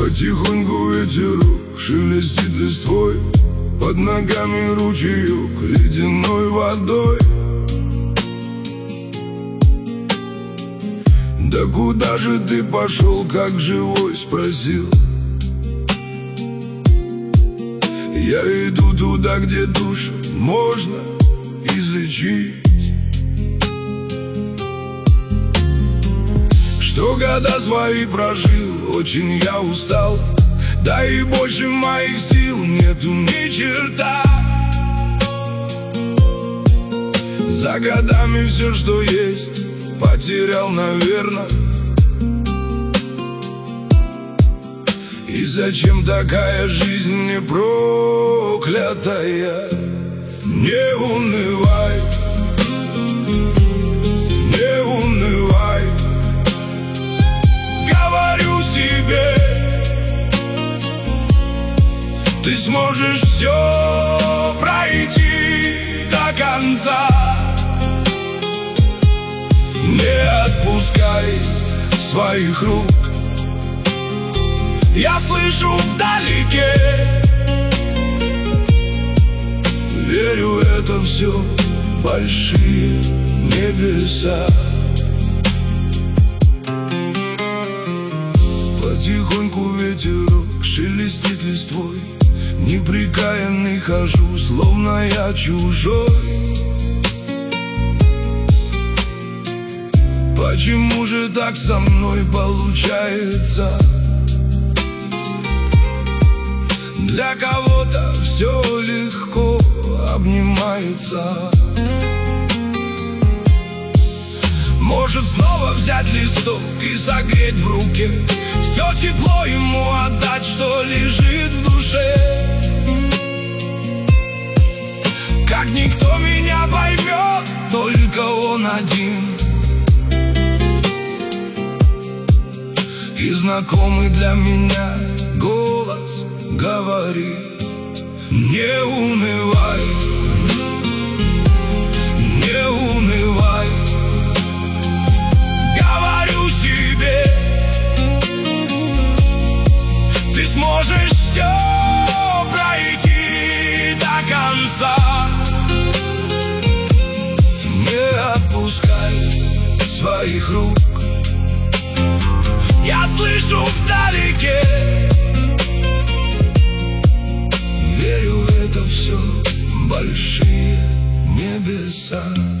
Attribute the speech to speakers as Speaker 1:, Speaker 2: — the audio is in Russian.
Speaker 1: Потихоньку ветерок шелестит листвой, под ногами ручеек ледяной водой. Да куда же ты пошел, как живой, спросил. Я иду туда, где душу можно излечить. Что года свои прожил, очень я устал, да и больше моих сил нету ни черта. За годами все, что есть, потерял, наверное. И зачем такая жизнь мне проклятая? Не унывай, не унывай, говорю себе, ты сможешь все пройти до конца. Не отпускай своих рук, я слышу вдалеке. Верю, это все большие небеса. Потихоньку ветерок шелестит листвой, неприкаянный хожу, словно я чужой. Почему же так со мной получается? Для кого-то все легко обнимается. Может снова взять листок и согреть в руке, все тепло ему отдать, что лежит в душе. Как никто меня поймет, только он один. И знакомый для меня голос говорит: не унывай, не унывай, говорю себе, ты сможешь все пройти до конца. Не отпускай своих рук, я слышу вдалеке. Верю, это все большие небеса.